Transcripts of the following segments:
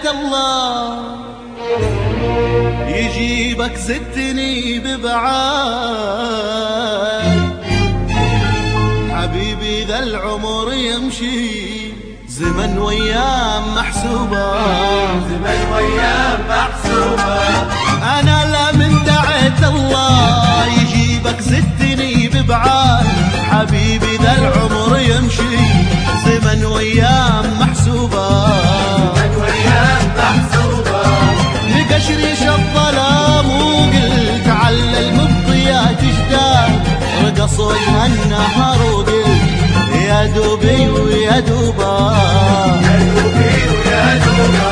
الله يجيبك زدتني ببعاد. حبيبي ذا العمر يمشي زمن ويام محسوبة، زمن ويام محسوبة. أنا لا من دعيت الله يجيبك زدتني ببعاد. حبيبي ذا العمر يمشي زمن ويام محسوبة، زمن ويام محسوبة. نقش ريش الظلام وقلت على المبطيات جداد. رقص وجه النهار وقلت يا دوبي ويا دوبا، يا دوبي ويا دوبا.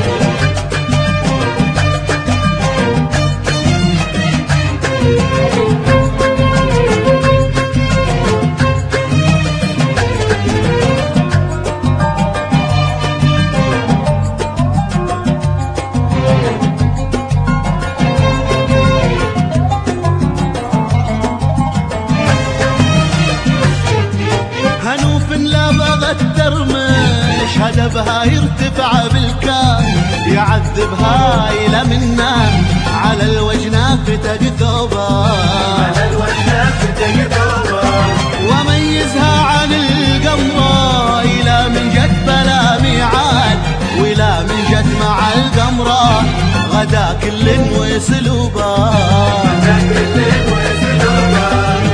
هدفها يرتفع بالكاف، يعذبها إلى منا على الوجناف تقثوبا، على الوجناف تقثوبا. وميزها عن القمرة إلى من جت بلا ميعاد، وإلى من جت مع القمرة غدا كل وسلوبا، غدا كل وسلوبا.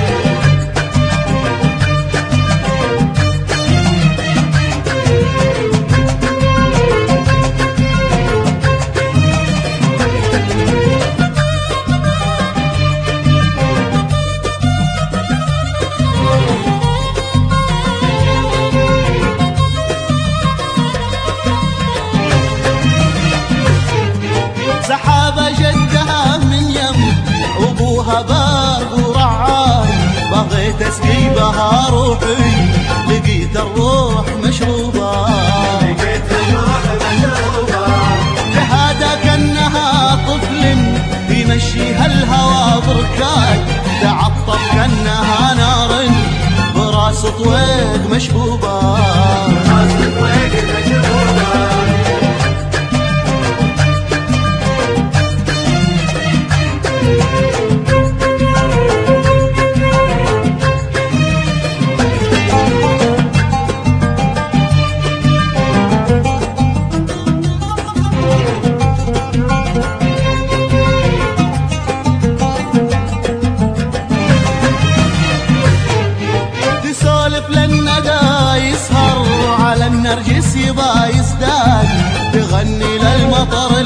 سحابة جدها من يم أبوها بارق ورعاي، بغيت اسقي بها روحي لقيت الروح مشروبة، لقيت الروح مشروبة. شهادة كأنها طفل يمشيها الهوى بركاي، تعطف كأنها نار براس طويق مشبوبة، براس طويق مشبوبة. النرجس يبا يزداد، تغني للمطر